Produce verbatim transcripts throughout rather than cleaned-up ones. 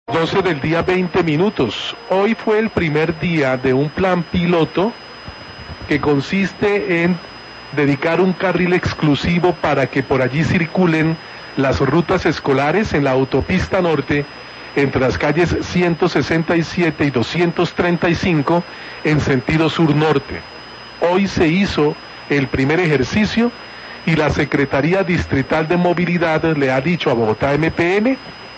doce del día, veinte minutos. Hoy fue el primer día de un plan piloto que consiste en dedicar un carril exclusivo para que por allí circulen las rutas escolares en la autopista norte entre las calles ciento sesenta y siete y doscientos treinta y cinco en sentido sur-norte. Hoy se hizo el primer ejercicio y la Secretaría Distrital de Movilidad le ha dicho a Bogotá M P M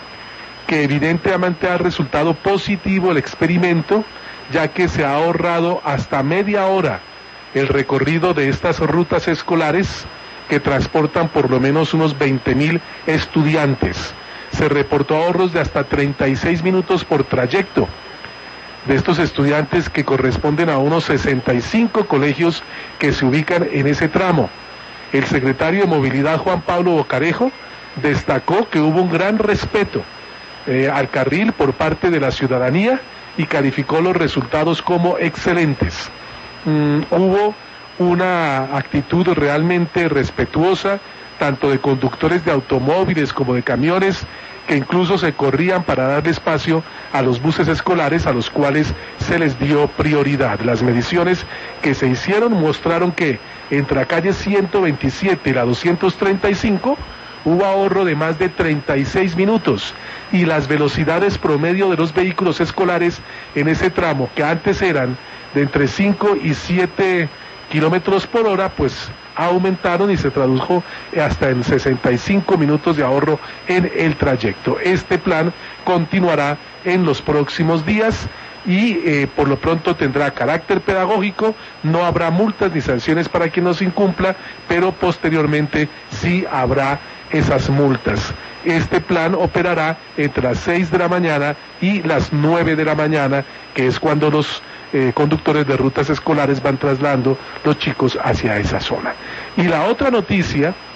que evidentemente ha resultado positivo el experimento, ya que se ha ahorrado hasta media hora el recorrido de estas rutas escolares que transportan por lo menos unos veinte mil estudiantes. Se reportó ahorros de hasta treinta y seis minutos por trayecto de estos estudiantes, que corresponden a unos sesenta y cinco colegios que se ubican en ese tramo. El secretario de Movilidad, Juan Pablo Bocarejo, destacó que hubo un gran respeto eh, al carril por parte de la ciudadanía y calificó los resultados como excelentes. Mm, hubo una actitud realmente respetuosa, tanto de conductores de automóviles como de camiones, que incluso se corrían para darle espacio a los buses escolares, a los cuales se les dio prioridad. Las mediciones que se hicieron mostraron que entre la calle ciento veintisiete y la doscientos treinta y cinco hubo ahorro de más de treinta y seis minutos, y las velocidades promedio de los vehículos escolares en ese tramo, que antes eran de entre cinco y siete kilómetros por hora, pues aumentaron y se tradujo hasta en sesenta y cinco minutos de ahorro en el trayecto. Este plan continuará en los próximos días y eh, por lo pronto tendrá carácter pedagógico. No habrá multas ni sanciones para quien nos incumpla, pero posteriormente sí habrá esas multas. Este plan operará entre las seis de la mañana y las nueve de la mañana, que es cuando los eh, conductores de rutas escolares van trasladando los chicos hacia esa zona. Y la otra noticia